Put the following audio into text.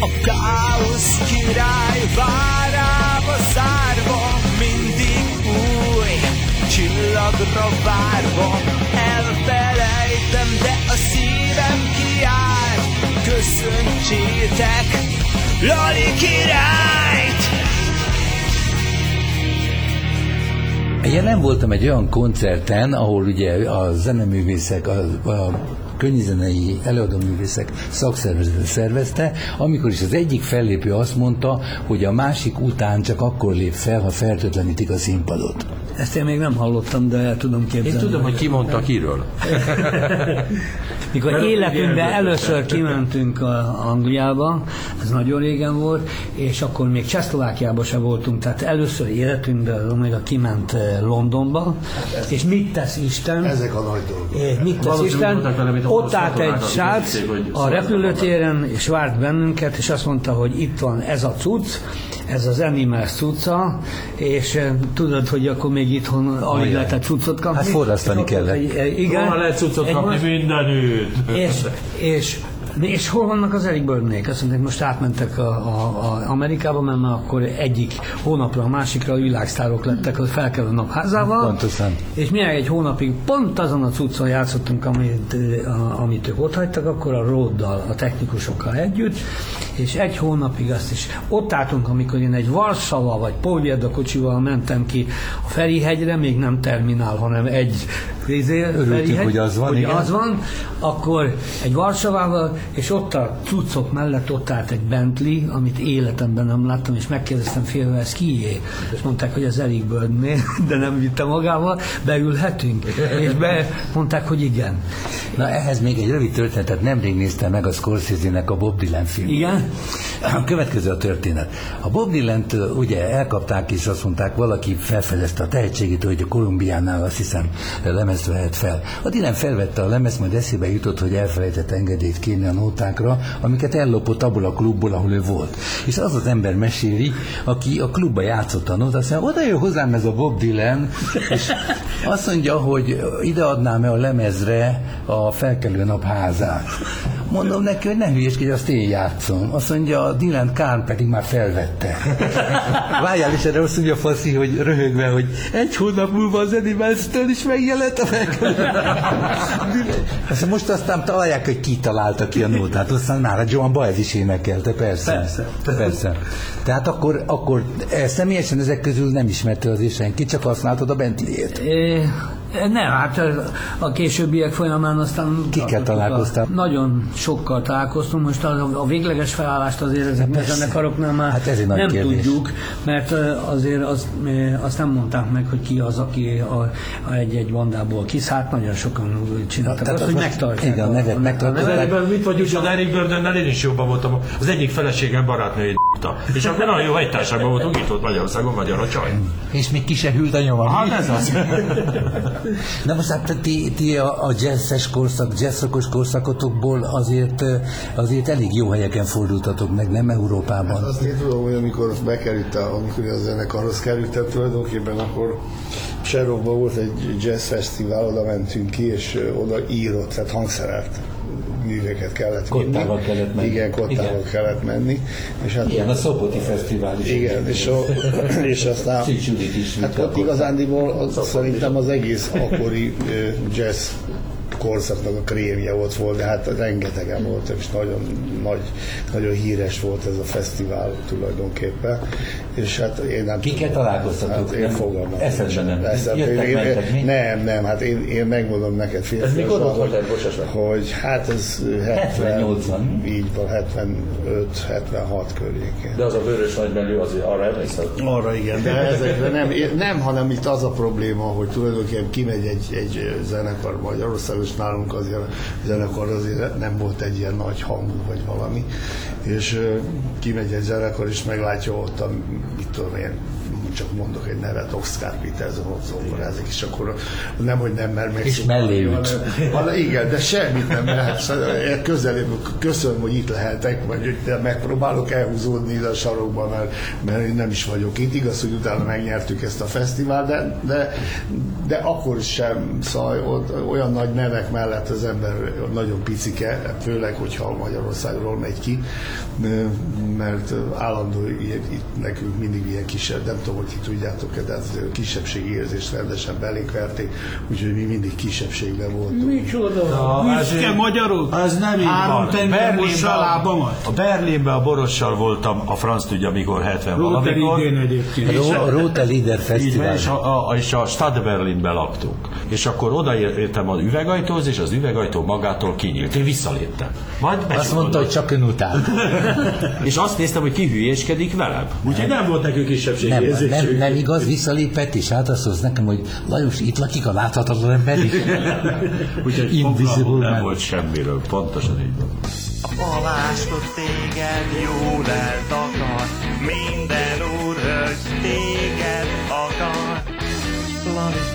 A káosz király várába zárva, mindig új csillagra várva. Elfelejtem, de a szívem kiáll. Köszöntsétek Lali királyt! Én nem voltam egy olyan koncerten, ahol ugye a zeneművészek, a könnyűzenei előadóművészek szakszervezete szervezte, amikor is az egyik fellépő azt mondta, hogy a másik után csak akkor lép fel, ha fertőtlenítik a színpadot. Ezt én még nem hallottam, de el tudom képzelni. Én tudom, hogy ki mondta kiről. Mikor életünkben először kimentünk Angliába, ez nagyon régen volt, és akkor még Csehszlovákiában se voltunk, tehát először életünkben Omega kiment Londonba, és mit tesz Isten? Ezek a nagy dolgok. Mit tesz Isten? Ott állt egy srác a repülőtéren, és várt bennünket, és azt mondta, hogy itt van ez a cucc, ez az Animals cucca, és tudod, hogy akkor még itthon alig lehetett cuccot kapni. Hát forrasztani kellett. Igen. Hol lehet cuccot kapni mindenütt? És hol vannak az Eric Burdnék? Azt mondták, most átmentek Amerikába, mert már akkor egyik hónapra a másikra a világsztárok lettek, hogy felkelő napházával. Pontosan. És mire egy hónapig pont azon a cuccon játszottunk, amit ők ott hagytak, akkor a Róddal, a technikusokkal együtt, és egy hónapig azt is ott álltunk, amikor én egy Varsava vagy Polvierda kocsival mentem ki a Ferihegyre, még nem terminál, hanem egy Örültünk, hogy az van, igen. Az van, akkor egy Varsavával, és ott a cuccok mellett ott állt egy Bentley, amit életemben nem láttam, és megkérdeztem félve, ez kié? És mondták, hogy az Eric Burdné, de nem vitte magával, beülhetünk? És mondták, hogy igen. Na ehhez még egy rövid történetet, nemrég néztem meg a Scorsese-nek a Bob Dylan filmjét. Igen? A következő a történet. A Bob Dylant ugye elkapták, és azt mondták, valaki felfedezte a tehetségét, hogy a Kolumbiánál azt hiszem lemezt vehet fel. A Dylan felvette a lemezt, majd eszébe jutott, hogy elfelejtett engedélyt kérni a nótákra, amiket ellopott abból a klubból, ahol ő volt. És az az ember meséli, aki a klubba játszott a nótát, azt mondja, oda jön hozzám ez a Bob Dylan, és azt mondja, hogy ide adnám-e a lemezre a Felkelő nap házát. Mondom neki, hogy ne hülyeskedj, azt én játszom. Azt mondja, a Dylan Kárn pedig már felvette. Várjál, és erre azt mondja Faszi, hogy röhögve, hogy egy hónap múlva az Animals-től is megjelent a Felkelő. Most aztán találják, hogy ki találta ki a nótát. Aztán már a Joan Baez is énekelte, persze. Persze. Tehát akkor személyesen ezek közül nem ismerte az senki, csak használtad a Bentley-ét. Nem, hát a későbbiek folyamán aztán... Kikkel találkoztál? Nagyon sokkal találkoztunk, most a végleges felállást azért ezeknek a zenekaroknál már hát nem tudjuk, mert azért azt nem mondták meg, hogy ki az, aki egy bandából kiszállt, nagyon sokan csináltak azt, hogy megtartják. Igen, a nevet megtartják. Mit vagyunk, az Eric Burdennel én is jobban voltam, az egyik feleségem barátnőjét és akkor nagyon jó egytárságban voltunk, itt volt Magyarországon, magyar a csaj. És még ki se hűlt a nyoma. Hát ez az. Na most hát ti a jazzes korszak, jazzokos korszakotokból azért elég jó helyeken fordultatok meg, nem Európában? Hát azt én tudom, hogy amikor a zenekarhoz kerültem tulajdonképpen, akkor Serokban volt egy jazz fesztivál, oda mentünk ki, és oda írott, tehát hangszerelt műveket kellett vinni. Kottával kellett menni. Igen, kottával kellett menni. És hát igen, a Szopoti Fesztivál is. Igen, és aztán hát ott igazándiból szerintem az egész akkori jazz korszaknak a krémje ott volt, de hát rengetegen voltak, és nagyon híres volt ez a fesztivál tulajdonképpen. És hát én nem... Kiket találkoztatok? Hát én fogalmam. Eszedben nem. Nem, hát én megmondom neked félre. Ez mikor volt, hogy hát ez 70-80. Így van, 75-76 környékén. De az a vörös nagybelű, azért arra emlékszel? Arra igen, de ezekre nem, hanem itt az a probléma, hogy tulajdonképpen kimegy egy zenekar Magyarországon, és nálunk azért a zenekar azért nem volt egy ilyen nagy hangú, vagy valami, és kimegy egy zenekar, és meglátja ott a, mit tudom én, csak mondok egy nevet, Oscar Peterson ott zongorázik, és akkor nem, hogy nem mer meg. És mellé ült. Igen, de semmit nem lehet. Közelébb köszönöm, hogy itt lehetek, vagy hogy megpróbálok elhúzódni ide a sarokba, mert én nem is vagyok itt. Igaz, hogy utána megnyertük ezt a fesztivált, de akkor sem, szóval olyan nagy nevek mellett az ember nagyon picike, főleg, hogyha Magyarországról megy ki, mert állandó itt nekünk mindig ilyen kisebb, nem tudom, hogy ti tudjátok-e, de kisebbségi érzést rendesen belénk verték, úgyhogy mi mindig kisebbségben voltunk. Micsoda? Büszke magyarok? Ez nem így van. A Berlinben a Borossal voltam, a franc tudja mikor, 70 valamikor. A Rote Lieder Fesztivál. És a Stadt Berlinben laktunk. És akkor odaértem az üvegajtóhoz, és az üvegajtó magától kinyílt. Én visszaléptem. Azt mondta, hogy csak ön után. És azt néztem, hogy ki hülyéskedik velem. Úgyhogy nem volt nekünk kisebbségi érzésünk. Nem igaz, visszalépett, és átaszolsz nekem, hogy Lajos, itt lakik a láthatatlan ember is. Úgyhogy Invisible nem volt semmiről, pontosan így van. A paláskot téged jól eltakar, minden úrhölgy téged akar.